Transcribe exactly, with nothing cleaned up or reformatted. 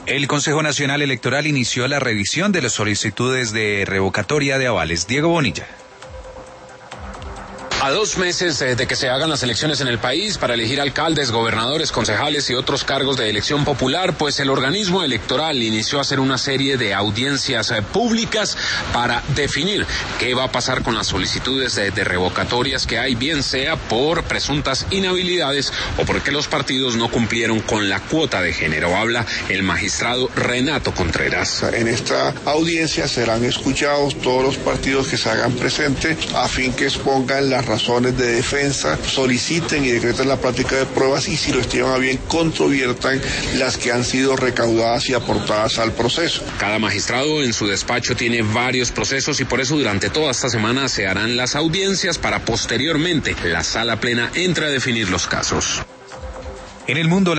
El Consejo Nacional Electoral inició la revisión de las solicitudes de revocatoria de avales. Diego Bonilla. A dos meses de que se hagan las elecciones en el país para elegir alcaldes, gobernadores, concejales y otros cargos de elección popular, pues el organismo electoral inició a hacer una serie de audiencias públicas para definir qué va a pasar con las solicitudes de, de revocatorias que hay, bien sea por presuntas inhabilidades o porque los partidos no cumplieron con la cuota de género. Habla el magistrado Renato Contreras. En esta audiencia serán escuchados todos los partidos que se hagan presentes a fin que expongan las razones de defensa, soliciten y decreten la práctica de pruebas y, si lo estiman a bien, controviertan las que han sido recaudadas y aportadas al proceso. Cada magistrado en su despacho tiene varios procesos y por eso durante toda esta semana se harán las audiencias para posteriormente la sala plena entre a definir los casos. En el mundo